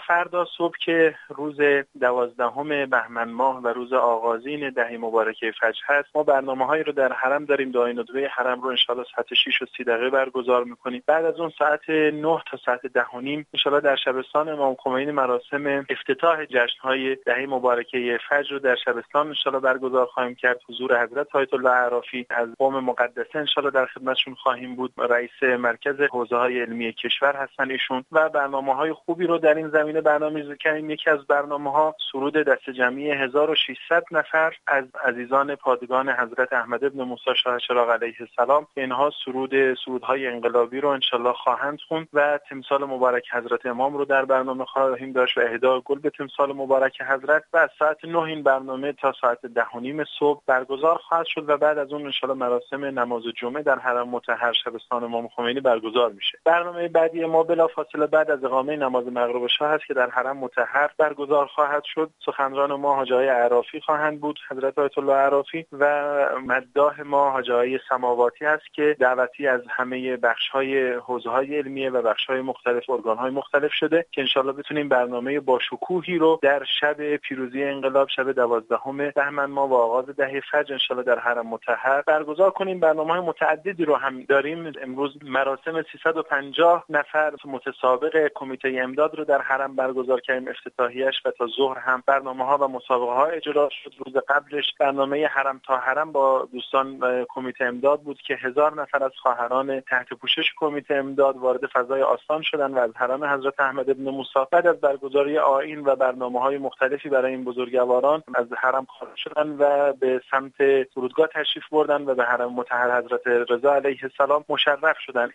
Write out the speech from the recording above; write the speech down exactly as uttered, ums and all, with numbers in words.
فردا صبح که روز دوازدهم بهمن ماه و روز آغازین دهه مبارکه فجر هست، ما برنامه‌هایی رو در حرم داریم. دعای ندبه حرم رو ان شاءالله ساعت شش و سی دقیقه برگزار می‌کنیم. بعد از اون ساعت نه تا ساعت ده و نیم ان شاءالله در شبستان امام خمینی مراسم افتتاح جشن‌های دهه مبارکه فجر رو در شبستان ان شاءالله برگزار خواهیم کرد. حضور حضرت آیت الله عرافی از قم مقدسه ان شاءالله در خدمتشون خواهیم بود. رئیس مرکز حوزه‌های علمی کشور هستن ایشون و برنامه‌های خوبی رو در این زمینه برنامه‌ریزی کردیم. یکی از برنامه‌ها سرود دست جمعی هزار و ششصد نفر از عزیزان پادگان حضرت احمد بن موسی شاه چراغ علیه السلام، اینها سرود سرودهای انقلابی رو انشالله خواهند خوند و تمثال مبارک حضرت امام رو در برنامه خواهیم داشت و اهدای گل به تمثال مبارک حضرت و از ساعت نه این برنامه تا ساعت ده و نیم صبح برگزار خواهد شد و بعد از اون انشالله مراسم نماز جمعه در حرم مطهر شبستان امام خمینی برگزار میشه. برنامه بعدی ما بلافاصله بعد از اقامه نماز مغرب شاه است که در حرم مطهر برگزار خواهد شد. سخنران ما حاجی عرافی خواهند بود، حضرت آیت الله عرافی، و مداح ما حاجی سماواتی است که دعوتی از همه بخش‌های حوزه‌های علمیه و بخش‌های مختلف ارگان‌های مختلف شده که انشالله بتونیم برنامه با شکوهی رو در شب پیروزی انقلاب، شب دوازدهم بهمن ماه و آغاز دهه فجر انشالله در حرم مطهر برگزار کنیم. برنامه‌های متعددی رو هم داریم. امروز مراسم سیصد و پنجاه نفر متسابق کمیته امداد رو در حرم برگزار کردیم افتتاحیه‌اش و تا ظهر هم برنامه‌ها و مسابقه‌ها اجرا شد. روز قبلش برنامه حرم تا حرم با دوستان کمیته امداد بود که هزار نفر از خواهران تحت پوشش کمیته امداد وارد فضای آستان شدن و از حرم حضرت احمد بن موسی بعد از برگزاری آیین و برنامه‌های مختلفی برای این بزرگواران از حرم خارج شدن و به سمت فرودگاه تشریف بردن و به حرم مطهر حضرت رضا علیه السلام مشرف شدن.